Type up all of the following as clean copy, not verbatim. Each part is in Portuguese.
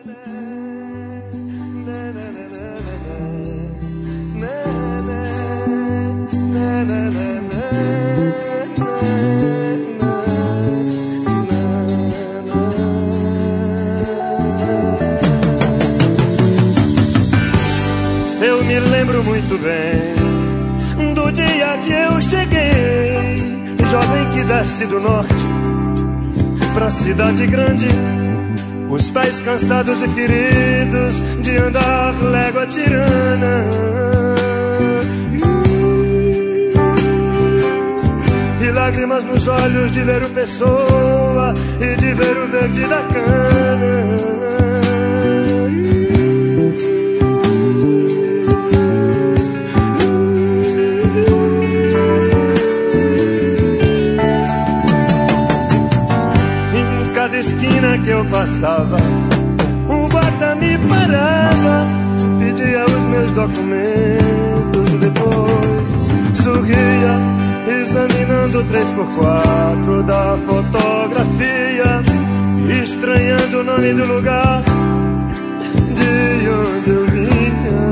Eu me lembro muito bem do dia que eu cheguei, jovem que desce do norte pra cidade grande, os pés cansados e feridos de andar légua tirana, e lágrimas nos olhos de ver o Pessoa e de ver o verde da cana. Esquina que eu passava, um guarda me parava, pedia os meus documentos, depois sorria, examinando o 3x4 da fotografia, estranhando o nome do lugar de onde eu vinha.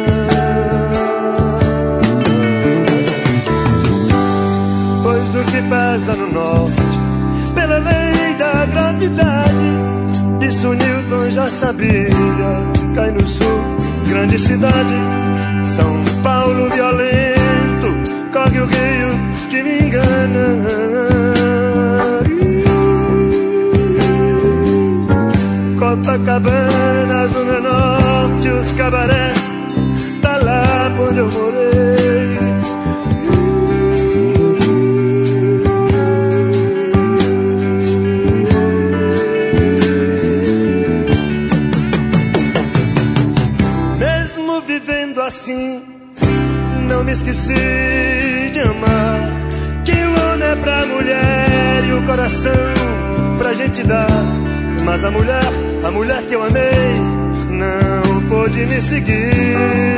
Pois o que pesa no norte, pela lei da gravidade, isso Newton já sabia. Cai no sul, grande cidade, São Paulo violento, corre o rio que me engana. Copacabana, Zona Norte, os cabarés, tá lá onde eu morei. Assim, não me esqueci de amar, que o homem é pra mulher e o coração pra gente dar. Mas a mulher que eu amei não pôde me seguir,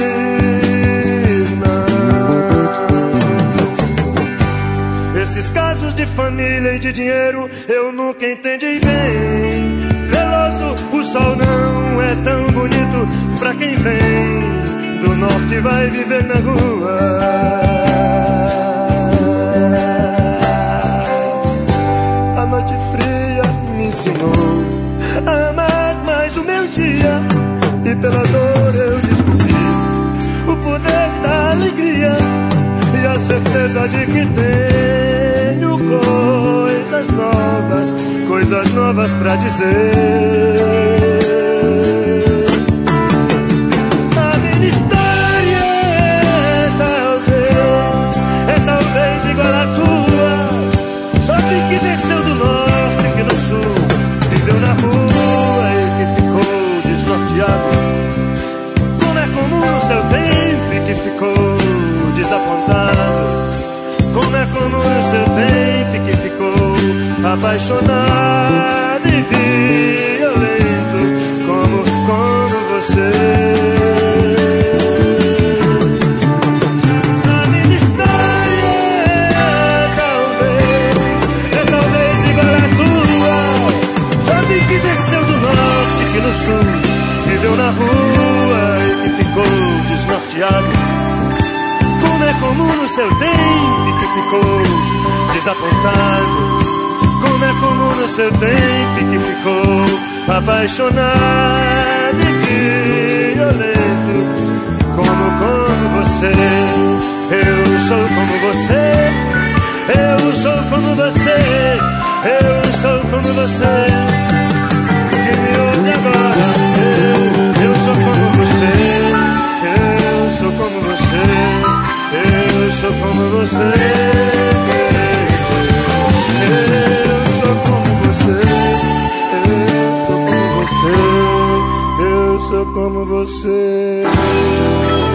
não. Esses casos de família e de dinheiro eu nunca entendi bem. Veloso, o sol não é tão bonito pra quem vem do norte, vai viver na rua. A noite fria me ensinou a amar mais o meu dia, e pela dor eu descobri o poder da alegria e a certeza de que tenho coisas novas pra dizer. Igual a tua, jovem que desceu do norte, que no sul viveu na rua e que ficou desnorteado. Como é comum o seu tempo e que ficou desapontado. Como é comum o seu tempo e que ficou apaixonado e violento, como você. Viveu na rua e que ficou desnorteado. Como é comum no seu tempo e que ficou desapontado. Como é comum no seu tempo e que ficou apaixonado e violento, como você. Eu sou como você, eu sou como você, eu sou como você. Que me ouve agora. Eu sou como você, eu sou como você, eu sou como você, eu sou como você, eu sou como você, eu sou como você.